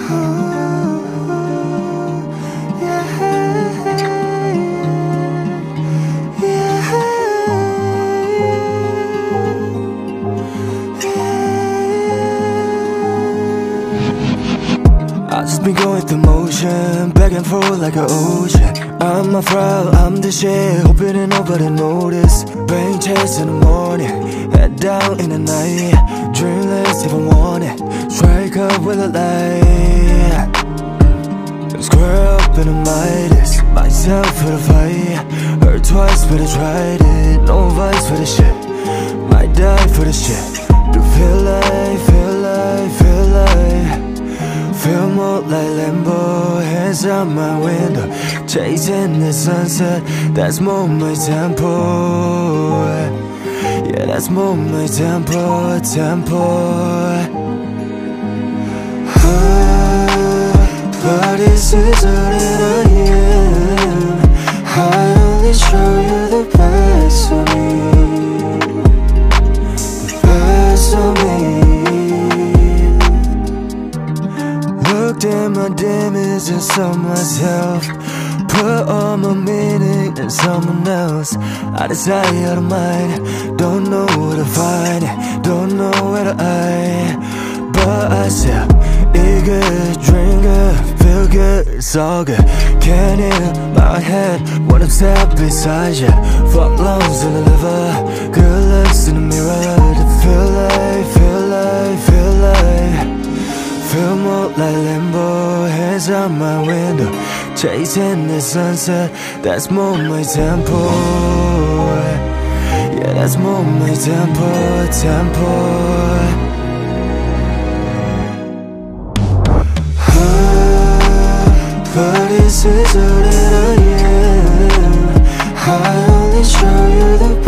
I just been going through motion, back and forth like an ocean. I'm a fraud, I'm the shit, hoping that nobody notice. Brain chase in the morning, head down in the night. Dreamless if I want it, strike up with a light. Square up in the Midas, myself for the fight. Hurt twice but I tried it, no vice for the shit. Might die for the shit. Do feel like, feel like, feel like. Feel more like Lambo, hands out my window, chasing the sunset. That's more my tempo. Yeah, that's more my tempo, but this is all that I am. I only show you the best of me, the best of me. Looked at my damage and saw myself, put all my meaning in someone else. I decide out of mind, don't know where to find it, don't know where to hide. But I said, eat good, drink good, feel good, it's all good. Can't hear my head when I'm sat beside you. Fuck lungs in the liver, good looks in the mirror. To feel like, feel like, feel like. Feel more like limbo, hands out my window, chasing the sunset. That's more my tempo. Yeah, that's more my tempo. But this is all that I am. I only show you the